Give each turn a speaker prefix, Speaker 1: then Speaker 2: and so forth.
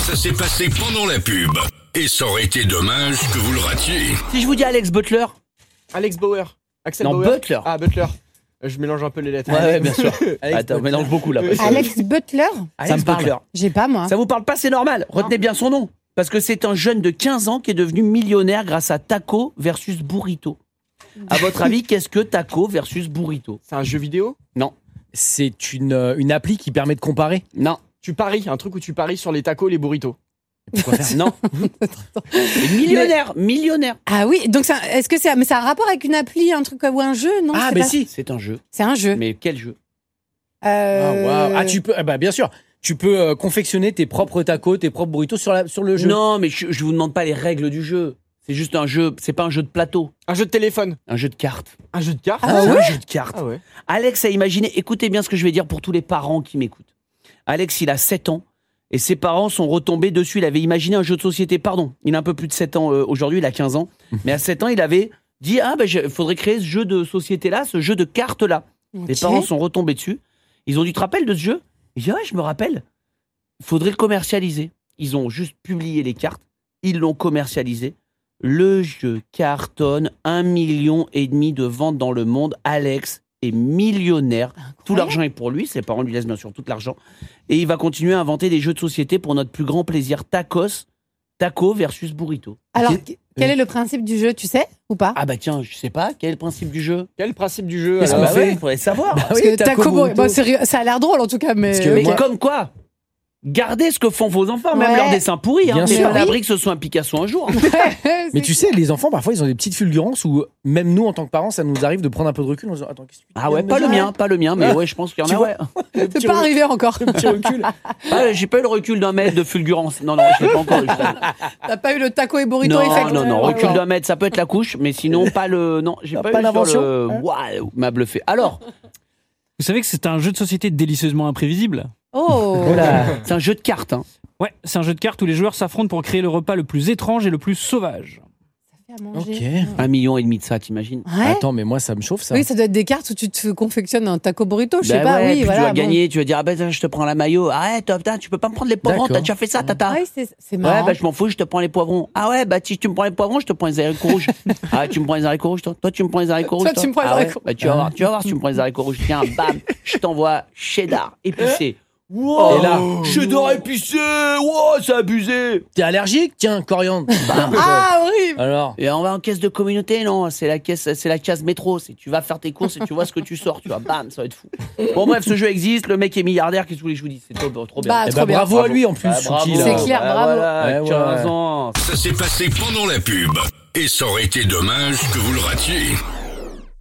Speaker 1: Ça s'est passé pendant la pub. Et ça aurait été dommage que vous le ratiez.
Speaker 2: Si je vous dis Alex Butler.
Speaker 3: Alex Bauer. Axel
Speaker 2: Non,
Speaker 3: Bauer.
Speaker 2: Butler.
Speaker 3: Ah, Butler. Je mélange un peu les lettres.
Speaker 2: Ouais, bien sûr.
Speaker 3: Alex
Speaker 2: Attends, on
Speaker 3: Butler.
Speaker 2: mélange beaucoup là.
Speaker 4: Alex Butler.
Speaker 2: Ça me parle.
Speaker 4: J'ai pas, moi.
Speaker 2: Ça vous parle pas, c'est normal. Retenez bien son nom. Parce que c'est un jeune de 15 ans qui est devenu millionnaire grâce à Taco versus Burrito. À votre avis, qu'est-ce que Taco versus Burrito?
Speaker 3: C'est un jeu vidéo?
Speaker 2: Non.
Speaker 5: C'est une appli qui permet de comparer.
Speaker 2: Non.
Speaker 3: Tu paries, un truc où tu paries sur les tacos et les burritos.
Speaker 2: Pourquoi faire? Non. Millionnaire.
Speaker 4: Ah oui, donc est-ce que mais ça a un rapport avec une appli, un truc ou un jeu? Non,
Speaker 5: Ah,
Speaker 4: c'est
Speaker 5: mais
Speaker 4: pas-
Speaker 5: si.
Speaker 2: C'est un jeu.
Speaker 4: C'est un jeu.
Speaker 2: Mais quel jeu?
Speaker 5: Ah, waouh. Ah, tu peux, bien sûr. Tu peux confectionner tes propres tacos, tes propres burritos sur le jeu.
Speaker 2: Non, mais je vous demande pas les règles du jeu. C'est juste un jeu, c'est pas un jeu de plateau,
Speaker 3: Un jeu de téléphone.
Speaker 2: un jeu de cartes.
Speaker 3: Un jeu de cartes.
Speaker 4: Ah
Speaker 2: C'est
Speaker 4: ouais
Speaker 2: un jeu de cartes.
Speaker 3: Ah ouais.
Speaker 2: Alex a imaginé, écoutez bien ce que je vais dire pour tous les parents qui m'écoutent. Alex, il a 7 ans et ses parents sont retombés dessus. Il avait imaginé un jeu de société, pardon, il a un peu plus de 7 ans aujourd'hui, il a 15 ans. Mais à 7 ans, il avait dit, il faudrait créer ce jeu de société-là, ce jeu de cartes-là. Les
Speaker 4: Ok.
Speaker 2: parents sont retombés dessus. Ils ont dit, tu te rappelles de ce jeu? Il dit, ouais, je me rappelle. Il faudrait le commercialiser. Ils ont juste publié les cartes, ils l'ont commercialisé. Le jeu cartonne 1,5 million de ventes dans le monde. Alex est millionnaire. Tout l'argent est pour lui. Ses parents lui laissent bien sûr tout l'argent. Et il va continuer à inventer des jeux de société pour notre plus grand plaisir. Taco versus Burrito.
Speaker 4: Alors, quel est le principe du jeu, tu sais ou pas?
Speaker 2: Ah bah tiens, je sais pas. Quel est le principe du jeu?
Speaker 3: Quel est le principe du jeu?
Speaker 5: Qu'est-ce
Speaker 3: alors
Speaker 5: qu'on fait
Speaker 2: Il faudrait savoir.
Speaker 4: Parce que taco burrito, ça a l'air drôle en tout cas, mais.
Speaker 5: Parce que
Speaker 2: Mais
Speaker 5: moi-
Speaker 2: comme quoi? Gardez ce que font vos enfants, même
Speaker 4: Ouais.
Speaker 2: leurs dessins pourris. Hein.
Speaker 5: Bien
Speaker 2: Mais
Speaker 5: sûr.
Speaker 2: pas à l'abri que ce soit un Picasso un jour.
Speaker 5: Mais tu sais, les enfants, parfois, ils ont des petites fulgurances où même nous, en tant que parents, ça nous arrive de prendre un peu de recul en se disant, attends, qu'est-ce que tu
Speaker 2: Ah ouais, pas le mien, mais ouais, je pense qu'il y en
Speaker 5: Tu
Speaker 2: a.
Speaker 5: vois.
Speaker 2: Ouais.
Speaker 4: C'est pas arrivé encore.
Speaker 5: petit recul.
Speaker 2: Ah, j'ai pas eu le recul d'un mètre de fulgurance. Non, je l'ai pas encore eu.
Speaker 4: T'as pas eu le taco et burrito
Speaker 2: Non,
Speaker 4: effect?
Speaker 2: non, recul d'un mètre, ça peut être la couche, mais sinon pas le. Non, j'ai pas eu
Speaker 5: d'invention.
Speaker 2: sur le. Waouh, m'a bluffé. Alors,
Speaker 6: Vous savez que c'est un jeu de société délicieusement imprévisible?
Speaker 4: Oh.
Speaker 2: c'est un jeu de cartes. Hein.
Speaker 6: Ouais, c'est un jeu de cartes où les joueurs s'affrontent pour créer le repas le plus étrange et le plus sauvage.
Speaker 4: Ça fait à
Speaker 5: Ok.
Speaker 4: manger.
Speaker 2: 1,5 million de ça, t'imagines?
Speaker 4: Ouais.
Speaker 5: Attends, mais moi, ça me chauffe, ça.
Speaker 4: Oui, ça doit être des cartes où tu te confectionnes un taco burrito, je sais
Speaker 2: Ben
Speaker 4: pas.
Speaker 2: ouais,
Speaker 4: Oui,
Speaker 2: puis
Speaker 4: voilà.
Speaker 2: tu vas
Speaker 4: bon.
Speaker 2: gagner, tu vas dire ah ben je te prends la maillot. Ah ouais, top, tu peux pas me prendre les poivrons,
Speaker 5: D'accord.
Speaker 2: t'as déjà fait ça, tata.
Speaker 4: Oui, c'est
Speaker 2: Ouais,
Speaker 4: marrant.
Speaker 2: bah je m'en fous, je te prends les poivrons. Ah ouais, bah si tu me prends les poivrons, je te prends les haricots rouges. Ah, tu me prends les haricots rouges, toi? Toi, tu me prends les haricots rouges,
Speaker 4: Toi, tu me prends les
Speaker 2: Ah ouais,
Speaker 4: haricots.
Speaker 2: bah tu vas voir si tu me prends les haricots rouges. Tiens, bam, je t'envoie cheddar épicé. Wow,
Speaker 5: Et là,
Speaker 2: cheddar épicé, wow, c'est abusé.
Speaker 5: T'es allergique? Tiens, coriandre. Bam.
Speaker 4: Ah, horrible.
Speaker 5: Alors,
Speaker 2: Et on va en caisse de communauté, non? C'est la case métro. Tu vas faire tes courses et tu vois ce que tu sors, tu vois, bam, ça va être fou. Bon bref, ce jeu existe, le mec est milliardaire, qu'est-ce que vous voulez que je vous dise? C'est trop bien.
Speaker 4: Bah,
Speaker 5: eh
Speaker 4: trop
Speaker 5: ben,
Speaker 4: bien.
Speaker 5: bravo à lui en plus,
Speaker 2: Ah,
Speaker 5: Suki,
Speaker 2: bravo.
Speaker 5: là.
Speaker 4: C'est clair,
Speaker 2: Ah,
Speaker 4: bravo.
Speaker 2: Voilà,
Speaker 5: Ouais,
Speaker 2: 15 ans.
Speaker 1: Ça s'est passé pendant la pub. Et ça aurait été dommage que vous le ratiez.